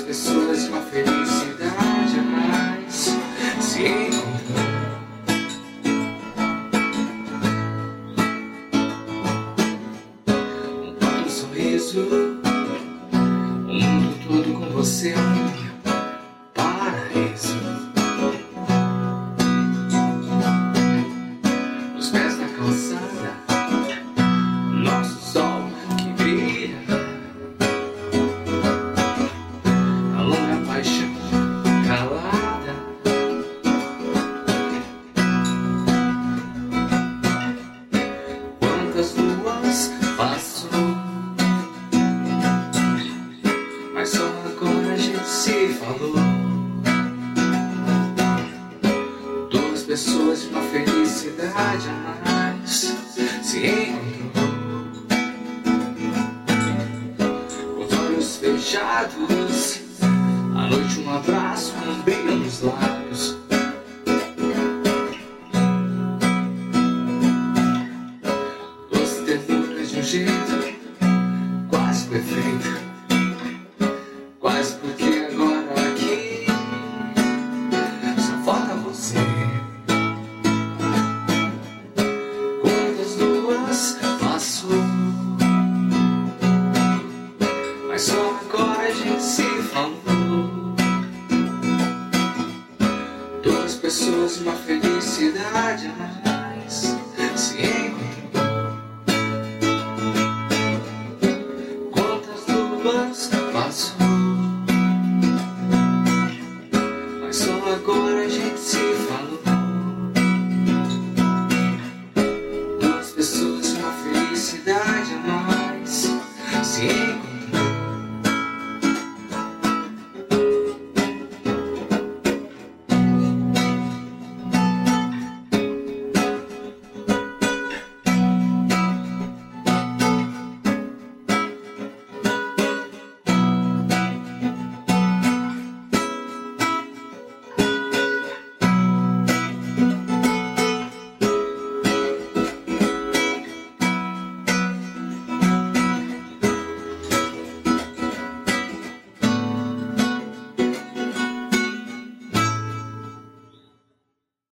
pessoas, uma felicidade a mais se encontram. Um sorriso, o mundo todo com você é um paraíso. Nos pés da calçada, nosso sol que brilha, a longa paixão calada. Quantas luas passou, mas só agora a gente se falou. Duas pessoas de uma felicidade a mais se encontrou. Com os olhos fechados, à noite um abraço, um beijo nos lábios. Duas ternuras de um jeito quase perfeito. Quase porque agora aqui só falta você. Quantas luas passou, mas só agora a gente se falou. Duas pessoas, uma felicidade a mais se encontrou. Quantas luas